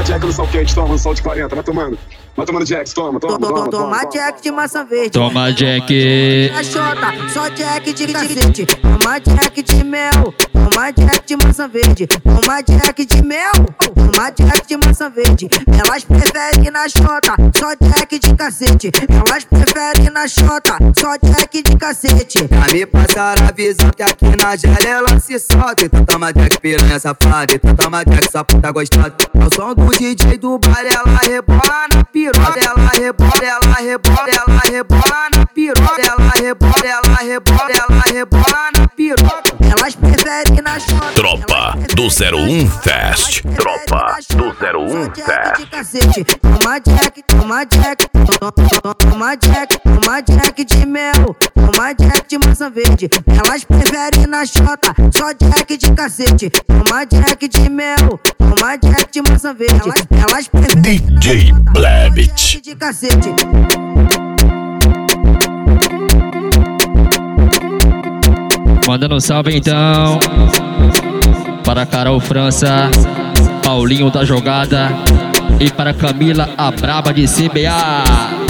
Jack no sal quente, toma, no sal de 40, vai tomando. Vai tomando Jack, toma. Toma Jack de maçã verde. Toma Jack. Na chota, só Jack de cacete. Toma Jack de mel. Toma Jack de maçã verde. Toma Jack de mel. Toma Jack de maçã verde. Elas preferem na chota, só Jack de cacete. Elas preferem na chota, só Jack de cacete. Já me passaram a visão que aqui na janela se solta. Então toma Jack piranha safada. Então toma Jack sua puta gostosa. Ao som do DJ do bar, ela rebola na piroca. Ela rebola, ela rebola, ela rebola na piroca. Ela rebola, ela rebola, ela rebola na piroca. Elas preferem na chota. Tropa do 01 Fest. Tropa do 01 Fest. Toma Jack, toma Jack, toma Jack, toma Jack de mel, toma Jack de maçã verde. Elas preferem na chota, só Jack de cacete. Toma Jack de mel, toma Jack de maçã verde. Elas preferem DJ Blebit de cacete. Mandando um salve então para Carol França, Paulinho da Jogada e para Camila, a braba de CBA.